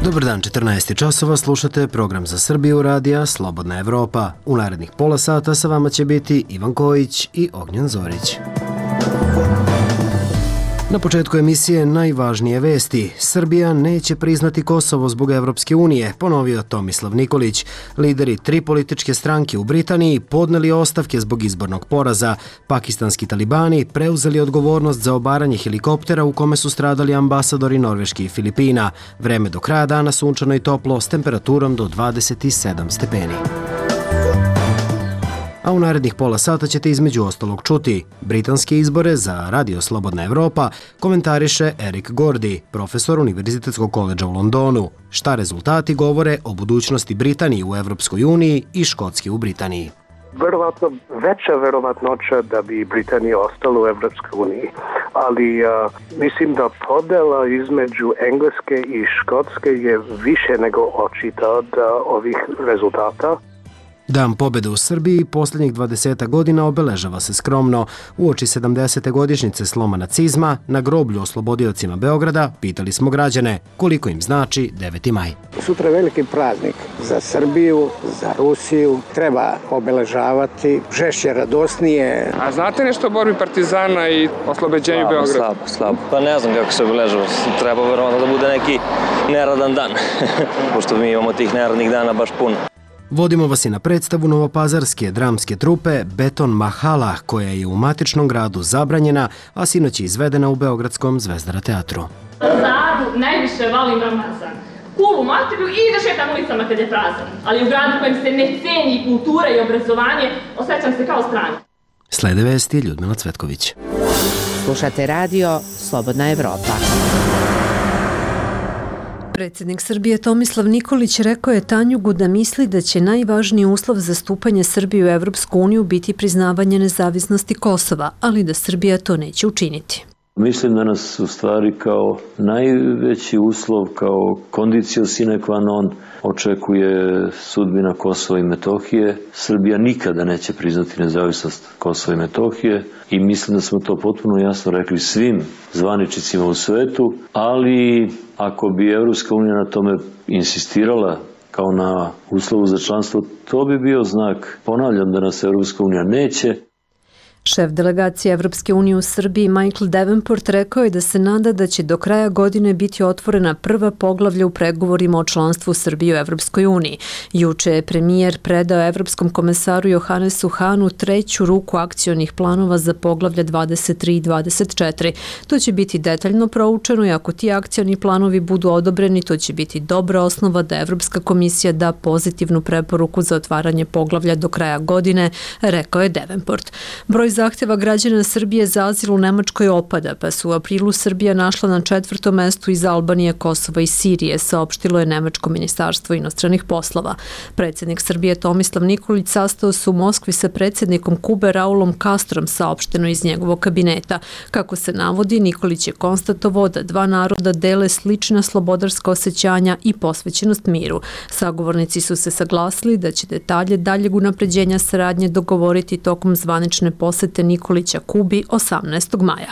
Dobar dan, 14 časova, slušate program za Srbiju radija Slobodna Evropa. U narednih pola sata sa vama će biti Ivan Kojić i Ognjen Zorić. Na početku emisije najvažnije vesti. Srbija neće priznati Kosovo zbog Evropske unije, ponovio Tomislav Nikolić. Lideri 3 političke stranke u Britaniji podneli ostavke zbog izbornog poraza. Pakistanski talibani preuzeli odgovornost za obaranje helikoptera u kome su stradali ambasadori Norveške i Filipina. Vreme do kraja dana sunčano i toplo s temperaturom do 27 stepeni. A u narednih pola sata ćete između ostalog čuti. Britanske izbore za Radio Slobodna Evropa komentariše Eric Gordy, profesor Univerzitetskog koledža u Londonu. Šta rezultati govore o budućnosti Britanije u Evropskoj uniji i Škotske u Britaniji? Verovatno veća verovatnoća da bi Britanija ostala u Evropskoj uniji, ali mislim da podela između Engleske i Škotske je više nego očita od ovih rezultata. Dan pobjede u Srbiji posljednjih 20 godina obeležava se skromno. Uoči 70. godišnjice sloma nacizma, na groblju oslobodiocima Beograda pitali smo građane koliko im znači 9. maj. Sutra je veliki praznik za Srbiju, za Rusiju. Treba obeležavati žešće, radosnije. A znate nešto o borbi partizana i oslobođenju Beograda? Slabo. Pa ne znam kako se obeležava. Treba verovatno da bude neki neradan dan. Pošto mi imamo tih neradnih dana baš puno. Vodimo vas i na predstavu novopazarske dramske trupe Beton Mahala, koja je u matičnom gradu zabranjena, a sinoć je izvedena u Beogradskom Zvezdara teatru. Zadu najviše volim Ramazan. Kulu materiju i da šetam ulicama kad je prazan. Ali u gradu kojem se ne ceni kultura i obrazovanje, osjećam se kao strani. Slede vesti Ljudmila Cvetković. Slušate radio Slobodna Evropa. Predsjednik Srbije Tomislav Nikolić rekao je Tanjugu da misli da će najvažniji uslov za stupanje Srbije u Evropsku uniju biti priznavanje nezavisnosti Kosova, ali da Srbija to neće učiniti. Mislim da nas u stvari kao najveći uslov, kao condicio sine qua non očekuje sudbina Kosova i Metohije. Srbija nikada neće priznati nezavisnost Kosova i Metohije i mislim da smo to potpuno jasno rekli svim zvaničnicima u svetu, ali ako bi Evropska unija na tome insistirala kao na uslovu za članstvo, to bi bio znak. Ponavljam da nas Evropska unija neće. Šef delegacije Evropske unije u Srbiji Michael Davenport rekao je da se nada da će do kraja godine biti otvorena prva poglavlja u pregovorima o članstvu Srbije u Evropskoj uniji. Juče je premijer predao Evropskom komesaru Johannesu Hahnu 3. ruku akcionih planova za poglavlja 23 i 24. To će biti detaljno proučeno i ako ti akcioni planovi budu odobreni, to će biti dobra osnova da Evropska komisija da pozitivnu preporuku za otvaranje poglavlja do kraja godine, rekao je Davenport. Broj zahtjeva građana Srbije za azil u Nemačkoj opada, pa su u aprilu Srbija našla na 4. mestu iz Albanije, Kosova i Sirije, saopštilo je Nemačko ministarstvo inostranih poslova. Predsjednik Srbije Tomislav Nikolić sastao se u Moskvi sa predsjednikom Kube Raulom Castrom, saopšteno iz njegovog kabineta. Kako se navodi, Nikolić je konstatovao da dva naroda dele slična slobodarska osjećanja i posvećenost miru. Sagovornici su se saglasili da će detalje daljeg unapređenja saradnje dogovoriti tokom zvanične posete Nikolića Kubi 18. maja.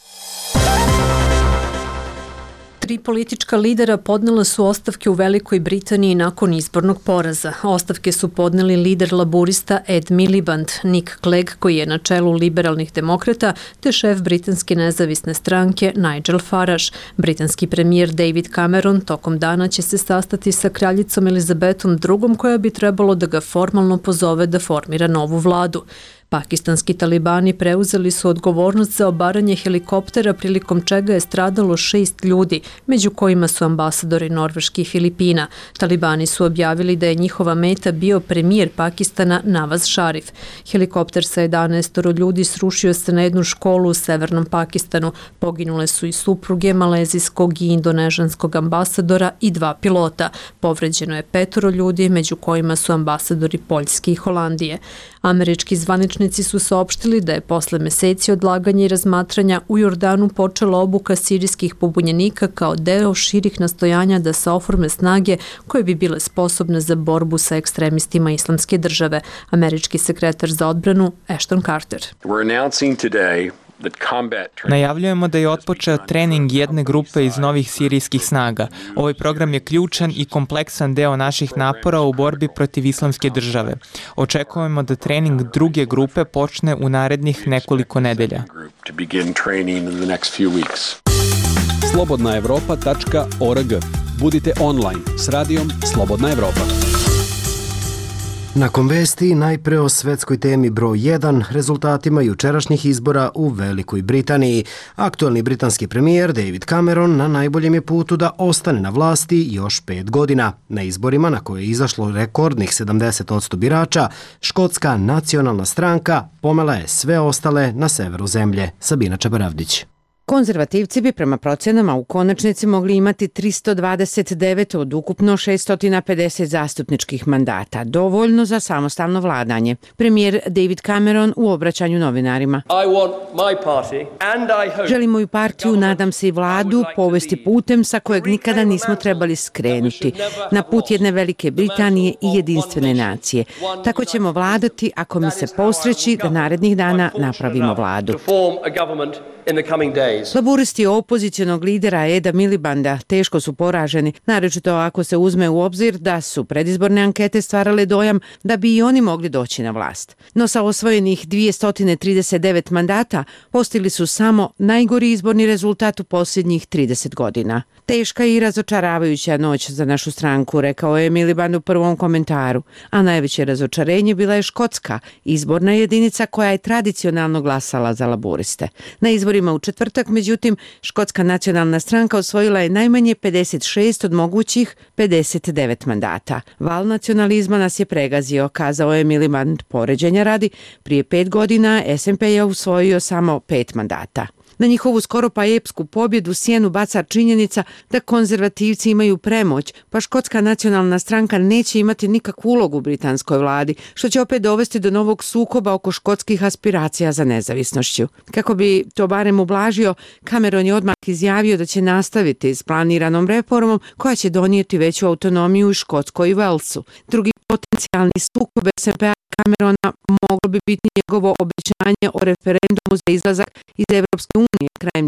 3 politička lidera podnela su ostavke u Velikoj Britaniji nakon izbornog poraza. Ostavke su podneli lider laburista Ed Miliband, Nick Clegg koji je na čelu liberalnih demokrata, te šef britanske nezavisne stranke Nigel Farage. Britanski premijer David Cameron tokom dana će se sastati sa kraljicom Elizabetom II koja bi trebalo da ga formalno pozove da formira novu vladu. Pakistanski talibani preuzeli su odgovornost za obaranje helikoptera prilikom čega je stradalo 6 ljudi, među kojima su ambasadori Norveške i Filipina. Talibani su objavili da je njihova meta bio premijer Pakistana Nawaz Sharif. Helikopter sa 11 ljudi srušio se na jednu školu u severnom Pakistanu. Poginule su i supruge malezijskog i indonežanskog ambasadora i 2 pilota. Povređeno je 5 ljudi, među kojima su ambasadori Poljske i Holandije. Američki zvaničnici su saopštili da je posle meseci odlaganja i razmatranja u Jordanu počela obuka sirijskih pobunjenika kao deo širih nastojanja da se oforme snage koje bi bile sposobne za borbu sa ekstremistima Islamske države. Američki sekretar za odbranu Ashton Carter. We're announcing today Najavljujemo da je otpočeo trening jedne grupe iz novih sirijskih snaga. Ovaj program je ključan i kompleksan deo naših napora u borbi protiv Islamske države. Očekujemo da trening druge grupe počne u narednih nekoliko nedelja. slobodnaevropa.org. Budite online s radijom Slobodna Evropa. Nakon vesti najpre o svetskoj temi broj 1, rezultatima jučerašnjih izbora u Velikoj Britaniji. Aktuelni britanski premijer David Cameron na najboljem je putu da ostane na vlasti još 5 godina. Na izborima na koje je izašlo rekordnih 70% birača, Škotska nacionalna stranka pomela je sve ostale na severu zemlje. Sabina Čabaravdić. Konzervativci bi prema procenama u konačnici mogli imati 329 od ukupno 650 zastupničkih mandata, dovoljno za samostalno vladanje. Premijer David Cameron u obraćanju novinarima. Želim moju partiju, nadam se i vladu, povesti putem sa kojeg nikada nismo trebali skrenuti, na put jedne Velike Britanije i jedinstvene nacije. Tako ćemo vladati ako mi se posreći da narednih dana napravimo vladu. Laburisti opozicionog lidera Eda Milibanda teško su poraženi, naročito ako se uzme u obzir da su predizborne ankete stvarale dojam da bi i oni mogli doći na vlast. No sa osvojenih 239 mandata postigli su samo najgori izborni rezultat u posljednjih 30 godina. Teška i razočaravajuća noć za našu stranku, rekao je Miliband u prvom komentaru, a najveće razočarenje bila je Škotska, izborna jedinica koja je tradicionalno glasala za laburiste. Na izborima u četvrtak, međutim, Škotska nacionalna stranka osvojila je najmanje 56 od mogućih 59 mandata. Val nacionalizma nas je pregazio, kazao je Miliband. Poređenja radi, prije 5 godina SNP je usvojio samo 5 mandata. Na njihovu skoro pa epsku pobjedu sjenu baca činjenica da konzervativci imaju premoć, pa Škotska nacionalna stranka neće imati nikakvu ulogu u britanskoj vladi, što će opet dovesti do novog sukoba oko škotskih aspiracija za nezavisnošću. Kako bi to barem ublažio, Cameron je odmah izjavio da će nastaviti s planiranom reformom koja će donijeti veću autonomiju u Škotskoj i Walesu. Drugi potencijalni sukob SNP-a Camerona moglo bi biti njegovo obećanje o referendumu za izlazak iz Evropske unije krajem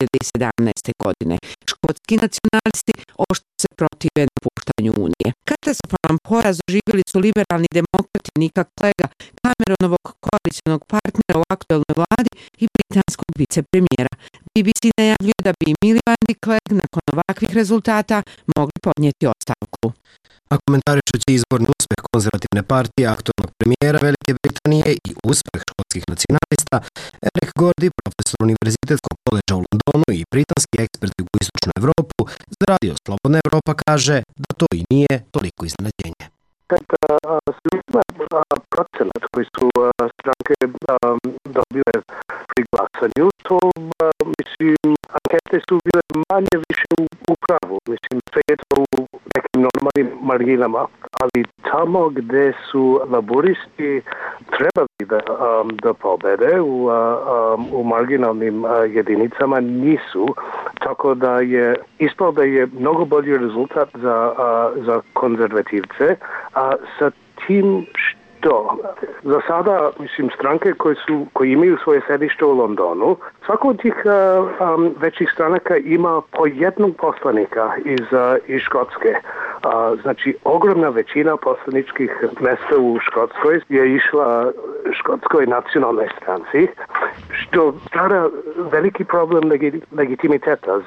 2017. godine. Škotski nacionalisti oštro se protive napuštanju unije. Katastrofalan poraz doživjeli su liberalni demokrati Nika Clegga, Cameronovog koalicionog partnera u aktuelnoj vladi i britanskog vicepremijera. BBC najavljuje da bi Miliband i Clegg nakon ovakvih rezultata mogli podnijeti ostavku. A komentarišući izborni uspeh konzervativne partije aktualnog premijera Velike Britanije i uspeh škotskih nacionalista, Eric Gordy, profesor Univerzitetskog koledža u Londonu i britanski ekspert u jugoistočnu Evropu, za radio Slobodna Evropa kaže da to i nije toliko iznenađenje. Kad se uzme procenat koji su stranke dobile pri glasanju, to mislim, ankete su bile manje više u pravu. Mislim, sve je to u nekim normalnim marginama, ali tamo gde su laburisti trebali da pobede u marginalnim jedinicama nisu, tako da je ispalo da je mnogo bolji rezultat za konzervativce, a sa tim što za sada, mislim, stranke koji imaju svoje sedište u Londonu, svako od tih većih stranaka ima po jednog poslanika iz Škotske. Znači, ogromna većina poslaničkih mjesta u Škotskoj je išla Škotskoj nacionalnoj stranci, što stvara veliki problem legitimiteta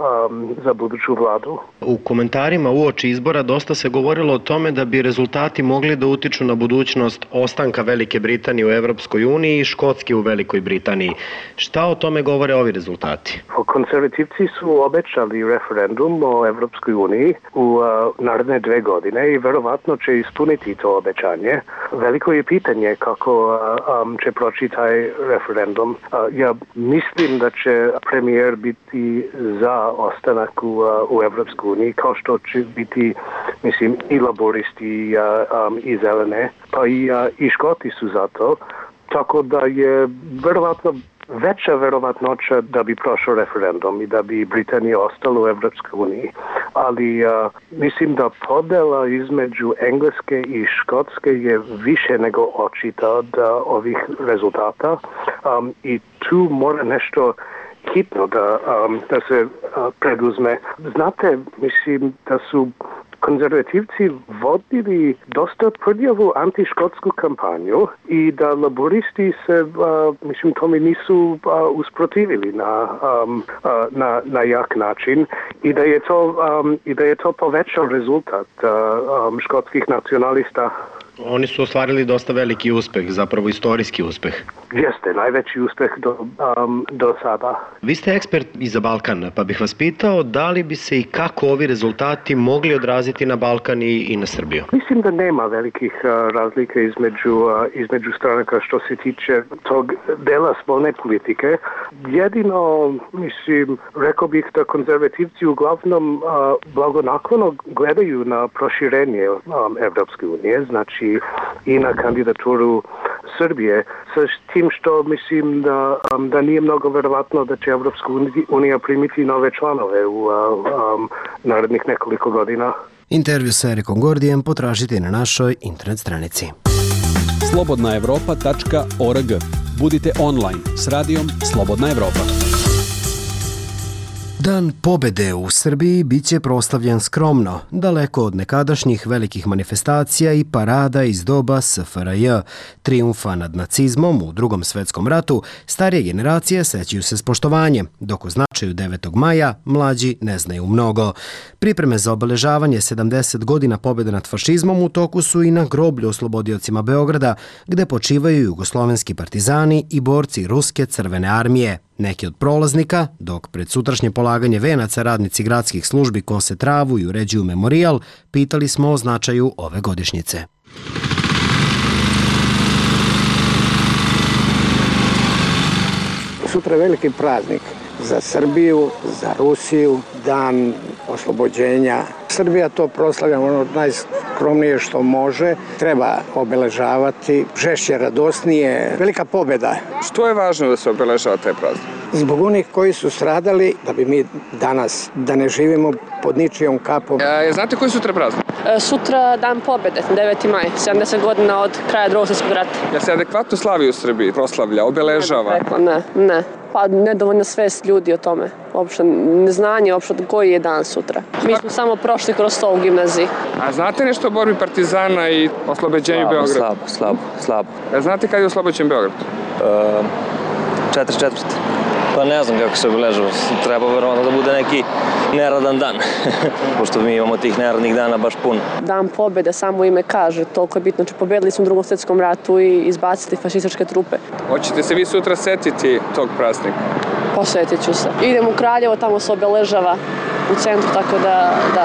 za buduću vladu. U komentarima uoči izbora dosta se govorilo o tome da bi rezultati mogli da utiču na budućnost ostanka Velike Britanije u Evropskoj uniji i Škotske u Velikoj Britaniji. Šta o tome govore ovi rezultati? Konzervativci su obećali referendum o Evropskoj uniji u naredne 2 godine i verovatno će ispuniti to obećanje. Veliko je pitanje kako će proći taj referendum. Ja mislim da će premijer biti za ostanak u Evropskoj uniji, kao što će biti, mislim, i laboristi i zelene, pa i Škoti su za to. Tako da je verovatno veća verovatnoća da bi prošao referendum i da bi Britanija ostala u Evropskoj uniji. ali mislim da podela između Engleske i Škotske je više nego očita od ovih rezultata i tu mora nešto hitno da se preduzme. Znate, mislim da su konzervativci vodili dosta prljavu antiškotsku kampanju i da laburisti se, mislim, tome nisu usprotivili na jak način i da je to povećao rezultat škotskih nacionalista. Oni su ostvarili dosta veliki uspeh, zapravo istorijski uspeh. Jeste, najveći uspeh do sada. Vi ste ekspert i za Balkan, pa bih vas pitao da li bi se i kako ovi rezultati mogli na Balkan i na Srbiju? Mislim da nema velikih razlika između stranaka što se tiče tog dela spoljne politike. Jedino, mislim, rekao bih da konzervativci uglavnom blagonaklono gledaju na proširenje Evropske unije, znači i na kandidaturu Srbije, sa tim što mislim da nije mnogo verovatno da će Evropska unija primiti nove članove u narednih nekoliko godina. Intervju sa Erikom Gordijem potražite na našoj internet stranici. slobodnaevropa.org. Budite online s radijom Slobodna Evropa. Dan pobede u Srbiji biće proslavljen skromno, daleko od nekadašnjih velikih manifestacija i parada iz doba SFRJ. Trijumfa nad nacizmom u Drugom svetskom ratu starije generacije sećaju se s poštovanjem, dok o značaju 9. maja mlađi ne znaju mnogo. Pripreme za obeležavanje 70 godina pobjede nad fašizmom u toku su i na groblju oslobodiocima Beograda, gde počivaju jugoslovenski partizani i borci Ruske crvene armije. Neki od prolaznika, dok pred sutrašnje polaganje venaca radnici gradskih službi kose travu i uređuju memorijal, pitali smo o značaju ove godišnjice. Sutra je veliki praznik za Srbiju, za Rusiju, dan oslobođenja. Srbija to proslavlja ono najskromnije što može. Treba obeležavati žešće, radosnije. Velika pobjeda. Što je važno da se obeležava taj praznik? Zbog onih koji su stradali, da bi mi danas, da ne živimo pod ničijom kapom. Znate koji sutra praznik? Sutra dan pobjede, 9. maj, 70 godina od kraja Drugog svjetskog rata. Ja se adekvatno slavi u Srbiji, proslavlja, obeležava? Ne. Pa nedovoljna svest ljudi o tome. Uopšte neznanje koji je dan sutra. Mi smo samo prošli kroz to u gimnaziji. A znate nešto o borbi partizana i oslobođenju Beograda? Slabo. Znate kad je oslobođen Beograd? 44. Pa ne znam kako se obeležava. Treba verovatno da bude neki neradan dan. Pošto mi imamo tih neradnih dana baš puno. Dan pobjede, samo ime kaže, toliko je bitno. Znači, pobedili smo u Drugom svjetskom ratu i izbaciti fašističke trupe. Hoćete se vi sutra setiti tog praznika? Posjetit ću se. Idem u Kraljevo, tamo se obeležava u centru, tako da.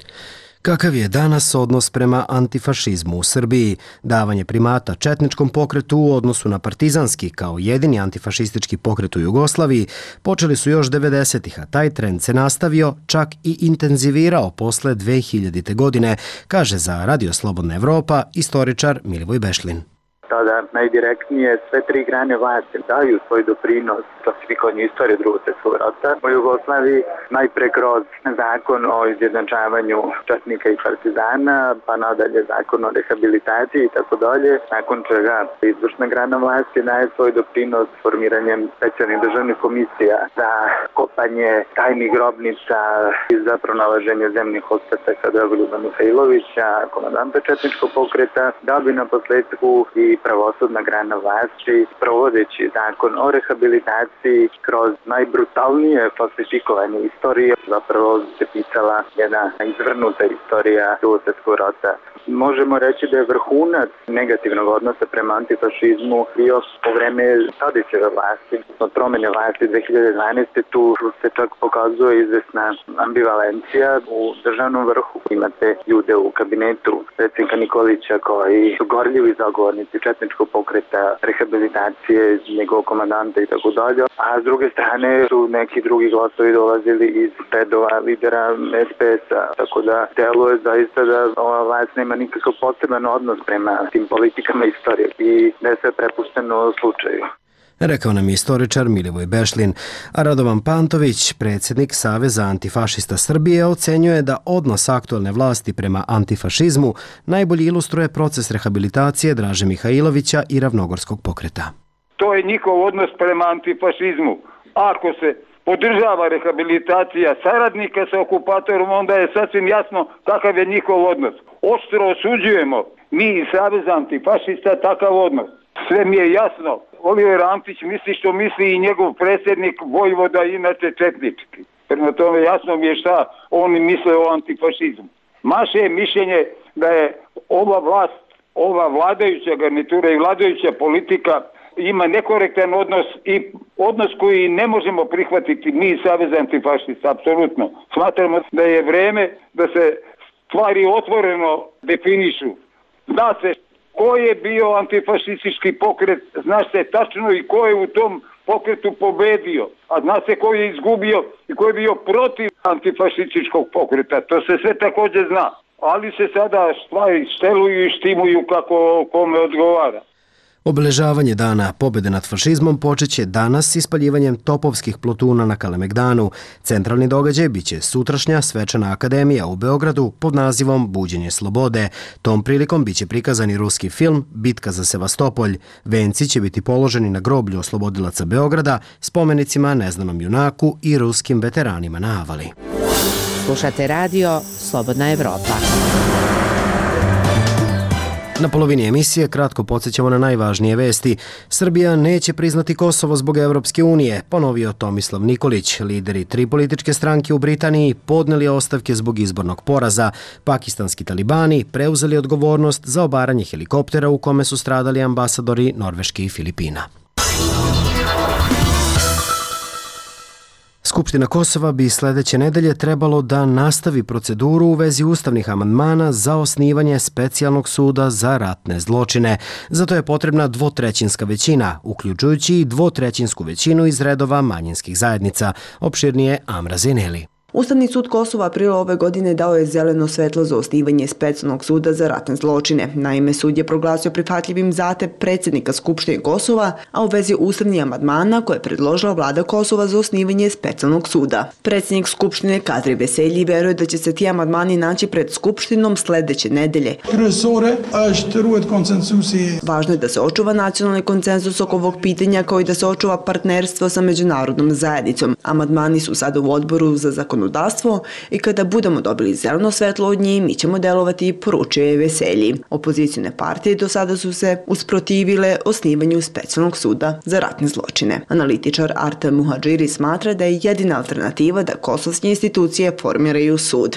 Kakav je danas odnos prema antifašizmu u Srbiji? Davanje primata četničkom pokretu u odnosu na partizanski kao jedini antifašistički pokret u Jugoslaviji počeli su još 90-ih, a taj trend se nastavio, čak i intenzivirao posle 2000. godine, kaže za Radio Slobodna Evropa istoričar Milivoj Bešlin. Tada najdirektnije sve tri grane vlasti daju svoj doprinos klasifikovanju istorije Drugog svjetskog rata u Jugoslaviji, najpre kroz zakon o izjednačavanju četnika i partizana, pa nadalje zakon o rehabilitaciji i tako dalje, nakon čega izvršna grana vlasti daje svoj doprinos formiranjem specijalnih državnih komisija za kopanje tajnih grobnica i za pronalaženje zemljinih ostataka Dragoljuba Mihajlovića, komandanta četničkog pokreta, da bi na posledku i pravosudna grana vlasti, provodeći zakon o rehabilitaciji kroz najbrutalnije falsifikovanje istorije, zapravo se pisala jedna izvrnuta istorija Drugog svjetskog rata. Možemo reći da je vrhunac negativnog odnosa prema antifašizmu bio po vreme Tadićeve vlasti. Od promene vlasti 2012. tu se čak pokazuje izvesna ambivalencija u državnom vrhu. Imate ljude u kabinetu predsjednika Nikolića koji su gorljivi zagovornici četničkog pokreta, rehabilitacije, njegovog komandanta i tako dalje. A s druge strane su neki drugi glasovi dolazili iz redova lidera SPS-a. Tako da deluje zaista da ova vlast nema nikakav poseban odnos prema tim politikama istorije i da je sve prepušteno slučaju. rekao nam je istoričar Milivoj Bešlin, a Radovan Pantović, predsjednik Saveza antifašista Srbije, ocenjuje da odnos aktualne vlasti prema antifašizmu najbolje ilustruje proces rehabilitacije Draže Mihajlovića i Ravnogorskog pokreta. To je njihov odnos prema antifašizmu. Ako se podržava rehabilitacija saradnika sa okupatorom, onda je sasvim jasno kakav je njihov odnos. Oštro osuđujemo mi iz Saveza antifašista takav odnos. Sve mi je jasno. Oliver Antić misli što misli i njegov predsjednik Vojvoda, inače četnički. Prema tome jasno mi je šta oni misle o antifašizmu. Maše je mišljenje da je ova vlast, ova vladajuća garnitura i vladajuća politika ima nekorektan odnos i odnos koji ne možemo prihvatiti mi iz Saveza antifašista, apsolutno. Smatramo da je vreme da se stvari otvoreno definišu. Zna se ko je bio antifašistički pokret, zna se tačno i ko je u tom pokretu pobedio, a zna se ko je izgubio i ko je bio protiv antifašističkog pokreta. To se sve također zna, ali se sada stvari šteluju i štimuju kako kome odgovara. Obeležavanje dana pobjede nad fašizmom počeće danas s ispaljivanjem topovskih plotuna na Kalemegdanu. Centralni događaj biće sutrašnja svečana akademija u Beogradu pod nazivom Buđenje slobode. Tom prilikom biće prikazan i ruski film Bitka za Sevastopolj. Venci će biti položeni na groblju oslobodilaca Beograda, spomenicima neznanom junaku i ruskim veteranima na Avali. Slušate radio Slobodna Evropa. Na polovini emisije kratko podsjećamo na najvažnije vesti. Srbija neće priznati Kosovo zbog Evropske unije, ponovio Tomislav Nikolić. Lideri 3 političke stranke u Britaniji podneli ostavke zbog izbornog poraza. Pakistanski talibani preuzeli odgovornost za obaranje helikoptera u kome su stradali ambasadori Norveške i Filipina. Skupština Kosova bi sljedeće nedelje trebalo da nastavi proceduru u vezi ustavnih amandmana za osnivanje specijalnog suda za ratne zločine. Zato je potrebna dvotrećinska većina, uključujući i dvotrećinsku većinu iz redova manjinskih zajednica. Opširnije Amra Zineli. Ustavni sud Kosova aprila ove godine dao je zeleno svetlo za osnivanje specijalnog suda za ratne zločine. Naime, sud je proglasio prihvatljivim zahtev predsjednika Skupštine Kosova, a u vezi ustavnih amandmana koje je predložila vlada Kosova za osnivanje specijalnog suda. Predsjednik Skupštine Kadri Veselji veruje da će se ti amandmani naći pred Skupštinom sljedeće nedelje. Važno je da se očuva nacionalni konsenzus oko ovog pitanja, kao i da se očuva partnerstvo sa međunarodnom zajednicom. Amandmani su sada u odboru za zakonodavstvo i kada budemo dobili zeleno svetlo od njih, mi ćemo delovati, poručio je Veselji. Opozicijne partije do sada su se usprotivile osnivanju specijalnog suda za ratne zločine. Analitičar Artem Muhadžiri smatra da je jedina alternativa da kosovske institucije formiraju sud.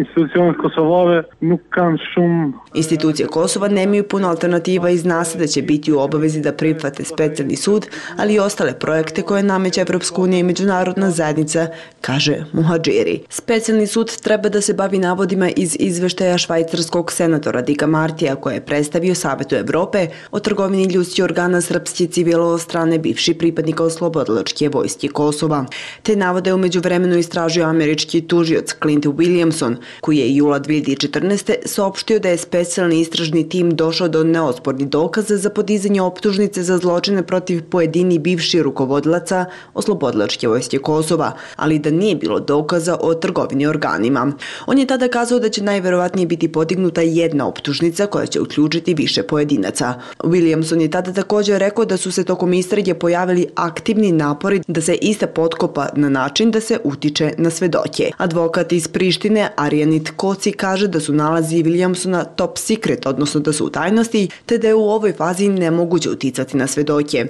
Institucije Kosova nemaju puno alternativa i zna se da će biti u obavezi da prihvate specijalni sud, ali i ostale projekte koje nameće Evropska unija i međunarodna zajednica, kaže Muhadžiri. Specijalni sud treba da se bavi navodima iz izveštaja švajcarskog senatora Dika Martija koje je predstavio Savetu Evrope o trgovini ljudskih organa srpske civila od strane bivših pripadnika oslobodilačke vojske Kosova. Te navode u međuvremenu istražio američki tužioc Clint Williamson, koji je jula 2014. saopštio da je specijalni istražni tim došao do neospornih dokaza za podizanje optužnice za zločine protiv pojedini bivših rukovodilaca oslobodilačke vojske Kosova, ali da nije bilo dokaza o trgovini organima. On je tada kazao da će najverovatnije biti podignuta jedna optužnica koja će uključiti više pojedinaca. Williamson je tada također rekao da su se tokom istrage pojavili aktivni napori da se ista potkopa na način da se utiče na svedoke. Advokat iz Prištine Arjanit Koci kaže da su nalazi Williamsona top secret, odnosno da su u tajnosti, te da je u ovoj fazi nemoguće uticati na svedoke.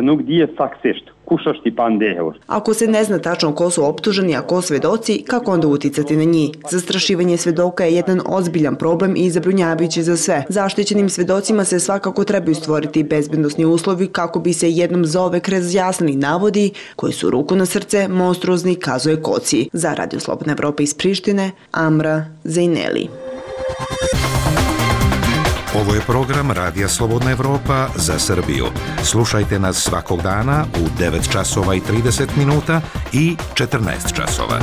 Ako se ne zna tačno ko su optuženi, a ko svedoci, kako onda uticati na njih? Zastrašivanje svedoka je jedan ozbiljan problem i zabrinjavajući za sve. Zaštićenim svedocima se svakako trebaju stvoriti bezbednosni uslovi kako bi se jednom zauvek razjasnili navodi koji su, ruku na srce, monstruozni, kazuje Koci. Za Radio Slobodna Evropa iz Prištine, Amra Zejneli. Ovo je program Radija Slobodna Evropa za Srbiju. Slušajte nas svakog dana u 9 časova i 30 minuta i 14 časova.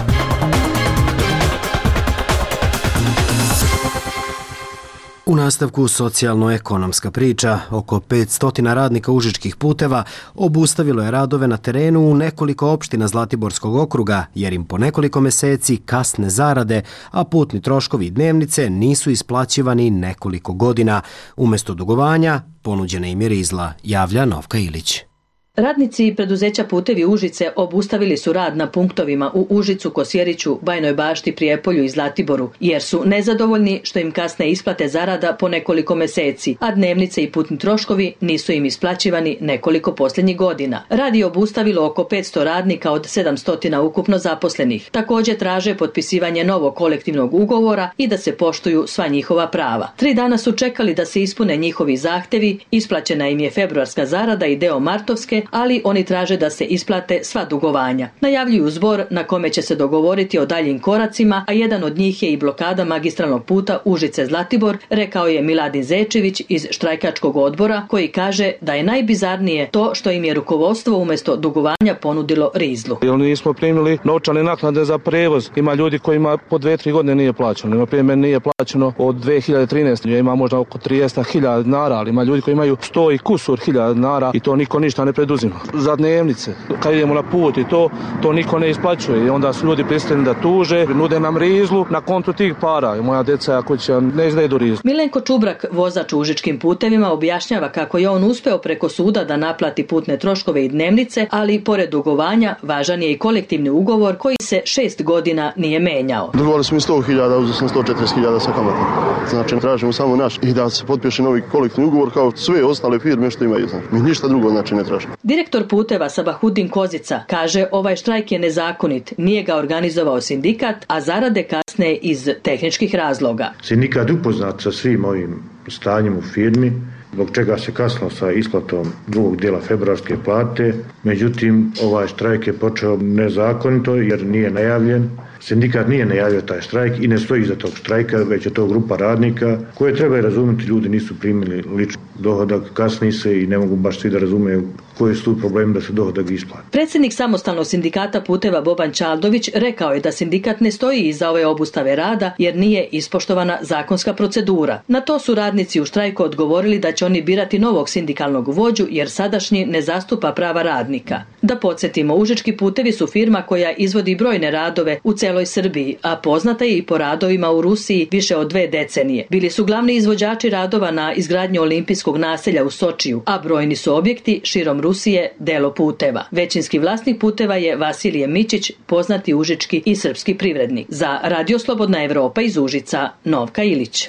U nastavku socijalno-ekonomska priča. Oko 500 radnika Užičkih puteva obustavilo je radove na terenu u nekoliko opština Zlatiborskog okruga, jer im po nekoliko meseci kasne zarade, a putni troškovi i dnevnice nisu isplaćivani nekoliko godina. Umesto dugovanja, ponuđena im je rizla, javlja Novka Ilić. Radnici preduzeća Putevi Užice obustavili su rad na punktovima u Užicu, Kosjeriću, Bajnoj Bašti, Prijepolju i Zlatiboru, jer su nezadovoljni što im kasne isplate zarada po nekoliko meseci, a dnevnice i putni troškovi nisu im isplaćivani nekoliko posljednjih godina. Rad je obustavilo oko 500 radnika od 700 ukupno zaposlenih. Također traže potpisivanje novog kolektivnog ugovora i da se poštuju sva njihova prava. 3 dana su čekali da se ispune njihovi zahtevi, isplaćena im je februarska zarada i deo martovske, ali oni traže da se isplate sva dugovanja. Najavljuju zbor na kome će se dogovoriti o daljim koracima, a jedan od njih je i blokada magistralnog puta Užice-Zlatibor, rekao je Miladin Zečević iz štrajkačkog odbora, koji kaže da je najbizarnije to što im je rukovodstvo umjesto dugovanja ponudilo rizlu. Nismo primili novčane naknade za prevoz. Ima ljudi kojima po 2-3 godine nije plaćeno. Na primjer, nije plaćeno od 2013. Ima možda oko 30.000 dinara, ali ima ljudi koji imaju 100 i kusur hiljada dinara i to niko ništa ne preduzima. Za dnevnice, kad idemo na put i to niko ne isplaćuje i onda su ljudi prisiljeni da tuže, nude nam rizlu na kontu tih para i moja deca ako će ne izdedu rizlu. Milenko Čubrak, vozač Užičkim putevima, objašnjava kako je on uspeo preko suda da naplati putne troškove i dnevnice, ali pored dugovanja važan je i kolektivni ugovor koji se 6 godina nije menjao. Dugovali smo i 100.000, uzeli smo 140.000 sa kamatom. Znači tražimo samo naš i da se potpiše novi kolektivni ugovor kao sve ostale firme što imaju. Znači, mi ništa drugo znači ne tražimo. Direktor puteva Sabahudin Kozica kaže ovaj štrajk je nezakonit, nije ga organizovao sindikat, a zarade kasne iz tehničkih razloga. Sindikat upoznat sa svim ovim stanjem u firmi, zbog čega se kasno sa isplatom drugog dijela februarske plate. Međutim, ovaj štrajk je počeo nezakonito jer nije najavljen. Sindikat nije najavio taj štrajk i ne stoji iza tog štrajka, već je to grupa radnika koje treba razumjeti, ljudi nisu primili lični dohodak, kasni se i ne mogu baš svi da razumeju koji su tu problemi da se dohodak isplati. Predsjednik samostalnog sindikata puteva Boban Čaldović rekao je da sindikat ne stoji iza ove obustave rada jer nije ispoštovana zakonska procedura. Na to su radnici u štrajku odgovorili da će oni birati novog sindikalnog vođu jer sadašnji ne zastupa prava radnika. Da podsjetimo, Užički putevi su firma koja izvodi brojne radove u celoj Srbiji, a poznata je i po radovima u Rusiji više od 2 decenije. Bili su glavni izvođači radova na izgradnji olimpijskog naselja u Sočiju, a brojni su objekti širom Rusije delo puteva. Većinski vlasnik puteva je Vasilije Mičić, poznati užički i srpski privrednik. Za Radio Slobodna Evropa iz Užica, Novka Ilić.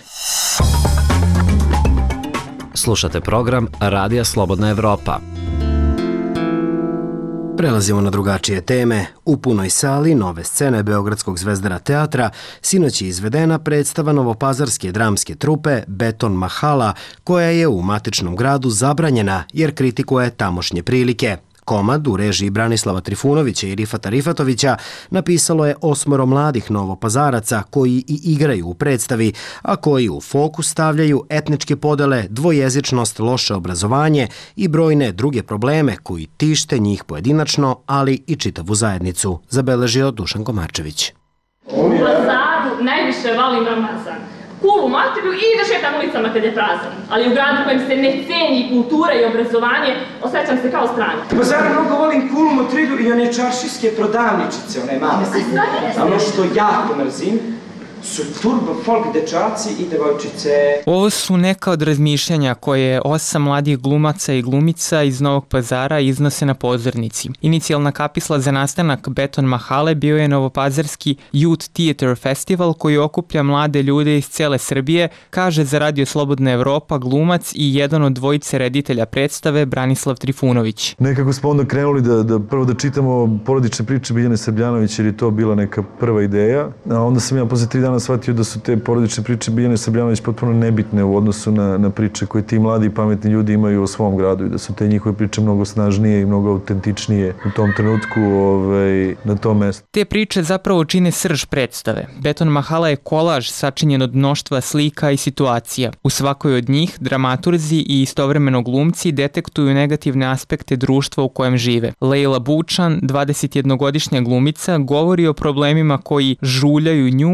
Slušate program Radija Slobodna Evropa. Prelazimo na drugačije teme. U punoj sali Nove scene Beogradskog Zvezdara teatra sinoć je izvedena predstava novopazarske dramske trupe Beton Mahala, koja je u matičnom gradu zabranjena jer kritikuje tamošnje prilike. Komad u režiji Branislava Trifunovića i Rifata Rifatovića napisalo je 8 mladih novopazaraca koji i igraju u predstavi, a koji u fokus stavljaju etničke podele, dvojezičnost, loše obrazovanje i brojne druge probleme koji tište njih pojedinačno, ali i čitavu zajednicu, zabeležio Dušan Komarčević. U Pazaru najviše volim Ramazan. Kulu materiju i da šetam ulicama kad je prazan. Ali u gradu kojem se ne ceni kultura i obrazovanje, osjećam se kao stranac. U Pazaru mnogo volim Kulu Motridu i one čaršijske prodavničice, one male. Ono što jako mrzim su turbo folk dečaci i devojčice. Ovo su neka od razmišljanja koje 8 mladih glumaca i glumica iz Novog Pazara iznose na pozornici. Inicijalna kapisla za nastanak Beton Mahale bio je Novopazarski Youth Theater Festival koji okuplja mlade ljude iz cele Srbije, kaže za Radio Slobodna Evropa glumac i jedan od dvojice reditelja predstave Branislav Trifunović. Nekako smo onda krenuli da prvo da čitamo porodične priče Biljane Srbljanović jer je to bila neka prva ideja, a onda sam ja posle 3 dana shvatio da su te porodične priče Biljane Srbljanović potpuno nebitne u odnosu na priče koje ti mladi i pametni ljudi imaju o svom gradu i da su te njihove priče mnogo snažnije i mnogo autentičnije u tom trenutku na tom mestu. Te priče zapravo čine srž predstave. Beton Mahala je kolaž sačinjen od mnoštva slika i situacija. U svakoj od njih dramaturzi i istovremeno glumci detektuju negativne aspekte društva u kojem žive. Lejla Bučan, 21-godišnja glumica, govori o problemima koji žuljaju nju i njen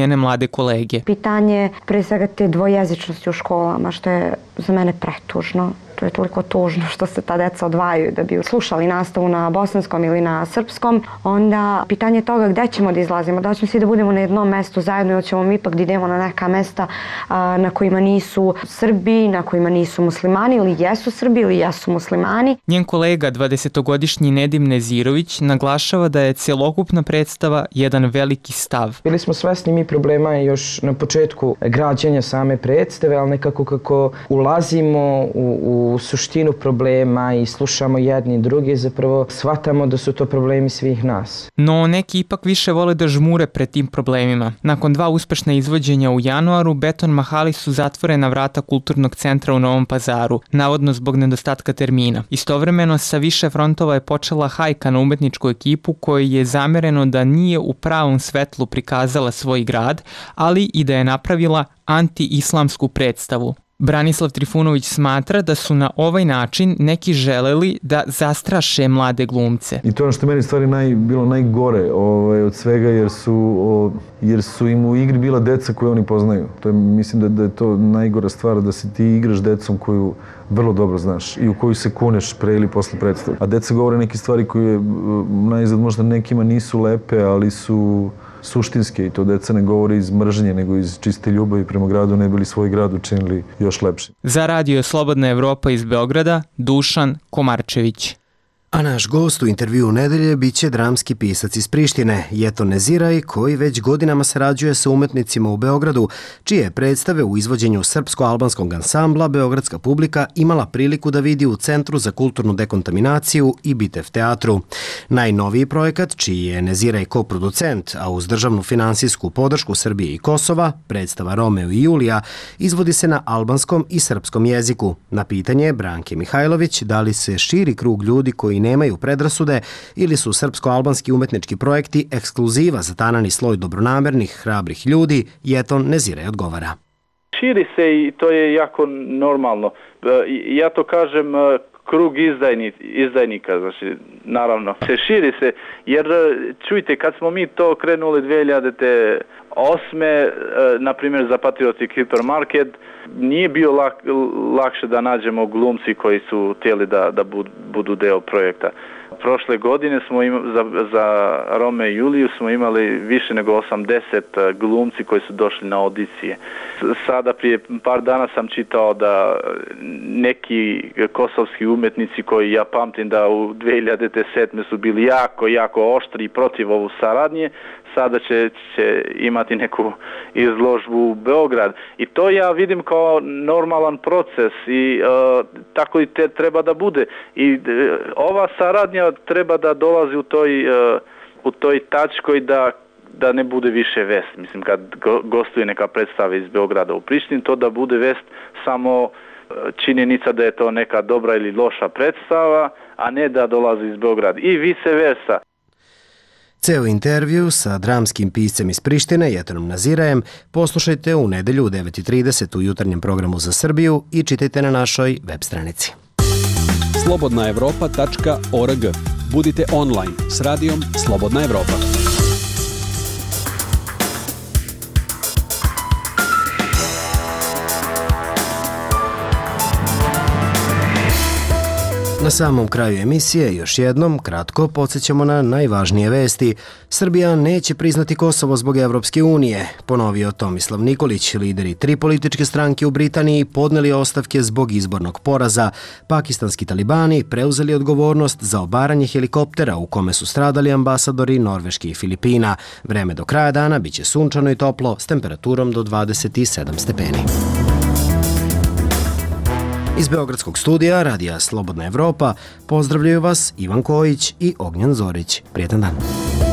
njene mlade kolege. Pitanje pre svega te dvojezičnosti u školama, što je za mene pretužno. To je toliko tužno što se ta deca odvajaju da bi slušali nastavu na bosanskom ili na srpskom. Onda pitanje toga gde ćemo da izlazimo, da ćemo svi da budemo na jednom mestu zajedno ili ćemo mi ipak da idemo na neka mesta na kojima nisu Srbi, na kojima nisu muslimani ili jesu Srbi ili jesu muslimani. Njen kolega, 20-godišnji Nedim Nezirović, naglašava da je celokupna predstava jedan veliki stav. Bili smo svesni mi problema još na početku građenja same predstave, ali nekako kako ulazimo u suštinu problema i slušamo jedni i drugi, zapravo shvatamo da su to problemi svih nas. No neki ipak više vole da žmure pred tim problemima. Nakon 2 uspešna izvođenja u januaru, Beton Mahali su zatvorena vrata kulturnog centra u Novom Pazaru, navodno zbog nedostatka termina. Istovremeno sa više frontova je počela hajka na umetničku ekipu kojoj je zamereno da nije u pravom svetlu prikazala svoj grad, ali i da je napravila anti-islamsku predstavu. Branislav Trifunović smatra da su na ovaj način neki želeli da zastraše mlade glumce. I to je ono što meni stvari bilo najgore od svega, jer su im u igri bila deca koju oni poznaju. Mislim da je to najgora stvar, da se ti igraš decom koju vrlo dobro znaš i u koju se kuneš pre ili posle predstave. A deca govore neke stvari koje najzad možda nekima nisu lepe, ali su suštinske i to deca ne govore iz mržnje, nego iz čiste ljubavi prema gradu, ne bili svoj grad učinili još lepši. Za Radio Slobodna Evropa iz Beograda, Dušan Komarčević. A naš gost u intervjuu nedelje biće dramski pisac iz Prištine, Jeton Neziraj, koji već godinama sarađuje sa umetnicima u Beogradu, čije predstave u izvođenju srpsko-albanskog ansambla beogradska publika imala priliku da vidi u Centru za kulturnu dekontaminaciju i Bitev teatru. Najnoviji projekat, čiji je Neziraj koproducent, a uz državnu finansijsku podršku Srbije i Kosova, predstava Romeo i Julija, izvodi se na albanskom i srpskom jeziku. Na pitanje Branke Mihajlović da li se širi krug ljudi koji nemaju predrasude ili su srpsko-albanski umetnički projekti ekskluziva za tanani sloj dobronamernih, hrabrih ljudi, Jeton Neziraj odgovara. Širi se i to je jako normalno. Ja to kažem krug izdajnika, znači naravno se širi se, jer čujte, kad smo mi to krenuli 2008. Na primjer za Patriotic Hypermarket, nije bio lakše da nađemo glumci koji su htjeli da budu deo projekta. Prošle godine smo za Rome i Juliju smo imali više nego 80 glumci koji su došli na audicije. Sada prije par dana sam čitao da neki kosovski umetnici koji ja pamtim da u 2007. su bili jako oštri protiv ovu saradnje, sada će imati neku izložbu u Beograd. I to ja vidim kao normalan proces i tako i treba da bude. I ova saradnja treba da dolazi u toj tačkoj da ne bude više vest. Mislim, kad gostuje neka predstava iz Beograda u Prištini, to da bude vest samo činjenica da je to neka dobra ili loša predstava, a ne da dolazi iz Beograda. I vice versa. Ceo intervju sa dramskim piscem iz Prištine, Jetonom Nezirajem, poslušajte u nedelju u 9:30 u jutarnjem programu za Srbiju i čitajte na našoj web stranici. slobodnaevropa.org. Budite online s radijom Slobodna Evropa. Na samom kraju emisije još jednom kratko podsjećamo na najvažnije vesti. Srbija neće priznati Kosovo zbog Evropske unije, ponovio Tomislav Nikolić. Lideri 3 političke stranke u Britaniji podneli ostavke zbog izbornog poraza. Pakistanski talibani preuzeli odgovornost za obaranje helikoptera u kome su stradali ambasadori Norveške i Filipina. Vreme do kraja dana biće sunčano i toplo s temperaturom do 27 stepeni. Iz Beogradskog studija Radija Slobodna Evropa pozdravljaju vas Ivan Kojić i Ognjan Zorić. Prijetan dan.